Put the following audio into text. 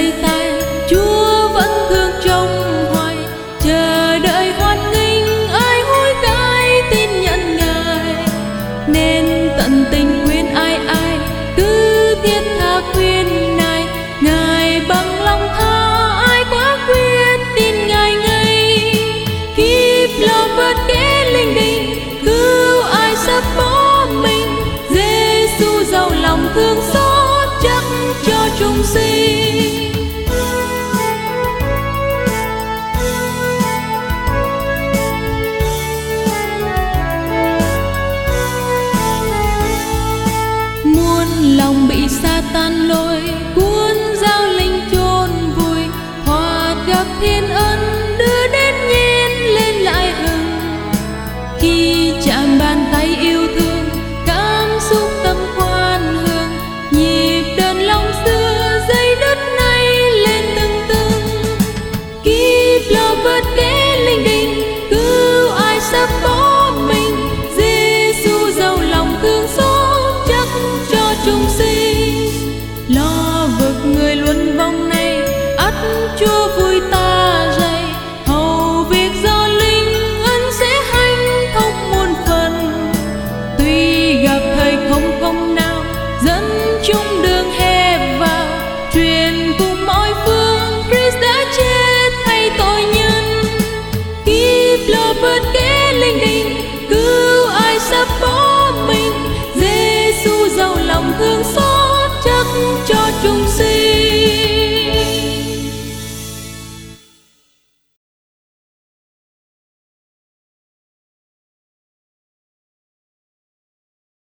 xây tay, Chúa vẫn thương trông hoài, chờ đợi hoan nghênh ai hối cải tin nhận Ngài. Nên tận tình khuyên ai ai cứ thiết tha khuyên này, Ngài bằng lòng tha ai quá quyết tin Ngài ngay. Kiếp lo vượt kẻ linh đình, cứu ai sắp bỏ mình, Giêsu giàu lòng thương xót chắc cho chúng sinh. Muôn lòng bị Sa-tan lôi